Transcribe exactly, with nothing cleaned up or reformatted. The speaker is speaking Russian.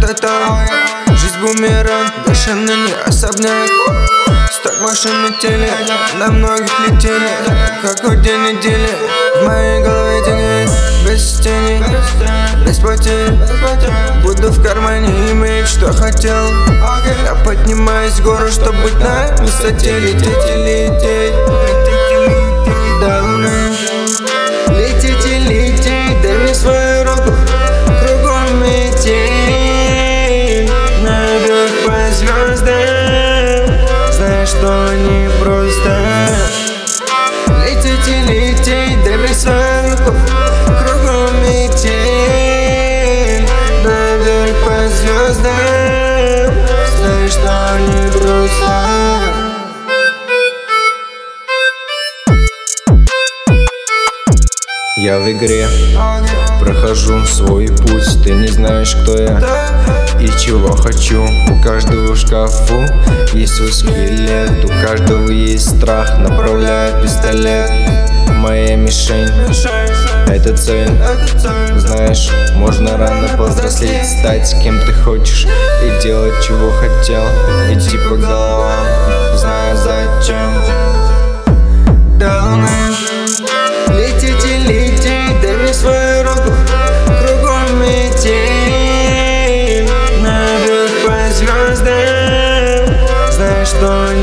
ра-та-та. Жизнь бумеранг, бешеный не особняк. Сто машин летели, на многих летели, как у день недели. В моей голове деньги, без тени, без потерь. Буду в кармане иметь, что хотел. Я поднимаюсь в гору, чтобы быть на высоте. Лететь и лететь до луны. Лететь и лететь, дай мне свою руку. Кругом метель, наверх по звездам. Знаешь, что не просто. Лететь и лететь, дай мне свою руку. Кругом метель, наверх по звездам. Знаешь, что не просто. Я в игре, прохожу свой путь. Ты не знаешь, кто я и чего хочу. У каждого в шкафу есть свой скелет. У каждого есть страх, направляет пистолет. Моя мишень — это цель. Знаешь, можно рано повзрослеть, стать кем ты хочешь и делать, чего хотел. Идти по головам, зная зачем. До луны. Лететь и лететь, дай мне свою руку. Кругом метель, наверх по звездам. Знаешь, что